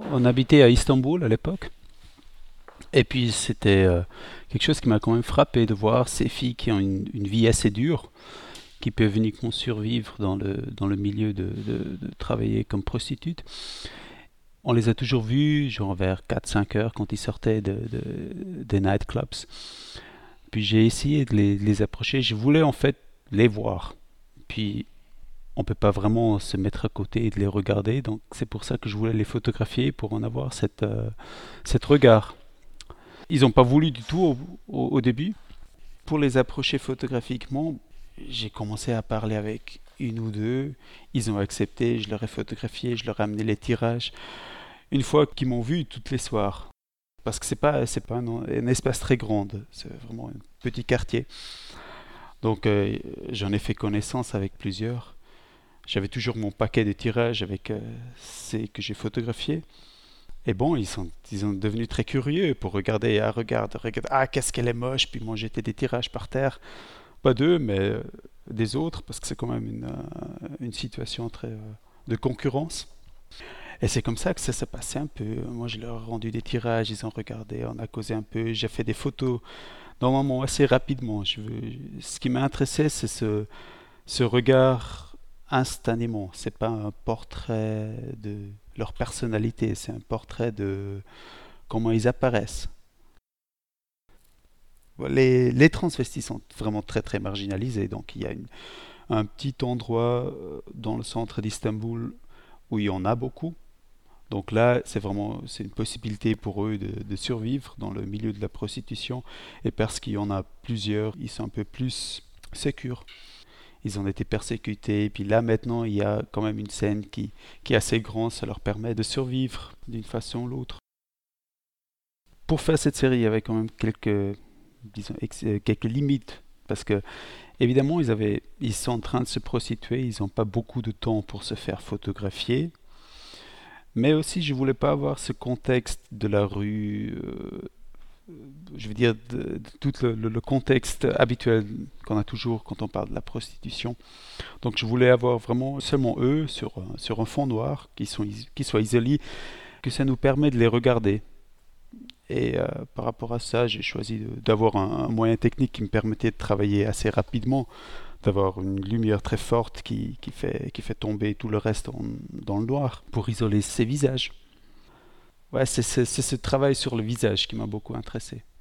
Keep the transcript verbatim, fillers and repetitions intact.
on habitait à Istanbul à l'époque. Et puis c'était euh, quelque chose qui m'a quand même frappé de voir ces filles qui ont une, une vie assez dure, qui peuvent uniquement survivre dans le, dans le milieu de, de, de travailler comme prostituées. On les a toujours vues, genre vers quatre cinq heures quand ils sortaient de, de- des nightclubs. Puis j'ai essayé de les, de les approcher. Je voulais en fait les voir. Puis on peut pas vraiment se mettre à côté et de les regarder. Donc c'est pour ça que je voulais les photographier pour en avoir cette, euh, cette regard. Ils n'ont pas voulu du tout au, au- au début. Pour les approcher photographiquement, j'ai commencé à parler avec une ou deux. Ils ont accepté, je leur ai photographié, je leur ai amené les tirages. Une fois qu'ils m'ont vu toutes les soirs, parce que c'est pas c'est pas un, un espace très grand, c'est vraiment un petit quartier. Donc euh, j'en ai fait connaissance avec plusieurs. J'avais toujours mon paquet de tirages avec euh, ces que j'ai photographiés. Et bon, ils sont, ils sont devenus très curieux pour regarder. Ah, regarde, regarde. Ah, qu'est-ce qu'elle est moche. Puis moi, jeter des tirages par terre. Pas d'eux, mais euh, des autres, parce que c'est quand même une, euh, une situation très euh, de concurrence. Et c'est comme ça que ça s'est passé un peu. Moi, je leur ai rendu des tirages, ils ont regardé, on a causé un peu. J'ai fait des photos, normalement assez rapidement. Je veux... Ce qui m'a intéressé, c'est ce, ce regard instantanément. C'est pas un portrait de leur personnalité, c'est un portrait de comment ils apparaissent. Les, les transvestis sont vraiment très très marginalisés, donc il y a une- un petit endroit euh, dans le centre d'Istanbul où il y en a beaucoup. Donc là, c'est vraiment c'est une possibilité pour eux de, de survivre dans le milieu de la prostitution. Et parce qu'il y en a plusieurs, ils sont un peu plus sécures. Ils ont été persécutés. Et puis là, maintenant, il y a quand même une scène qui, qui est assez grande. Ça leur permet de survivre d'une façon ou l'autre. Pour faire cette série, il y avait quand même quelques, disons, ex- euh, quelques limites. Parce que, évidemment, ils, avaient, ils sont en train de se prostituer. Ils n'ont pas beaucoup de temps pour se faire photographier. Mais aussi, je voulais pas avoir ce contexte de la rue, euh, je veux dire, de, de tout le, le- le contexte habituel qu'on a toujours quand on parle de la prostitution. Donc, je voulais avoir vraiment seulement eux sur, un- sur un fond noir, qui, sont, is- qui soient isolés, que ça nous permet de les regarder. Et euh, par rapport à ça, j'ai choisi de- d'avoir un, un moyen technique qui me permettait de travailler assez rapidement, d'avoir une lumière très forte qui, qui fait, qui fait tomber tout le reste en- dans le noir pour isoler ces visages. Ouais, c'est c'est- c'est ce travail sur le visage qui m'a beaucoup intéressé.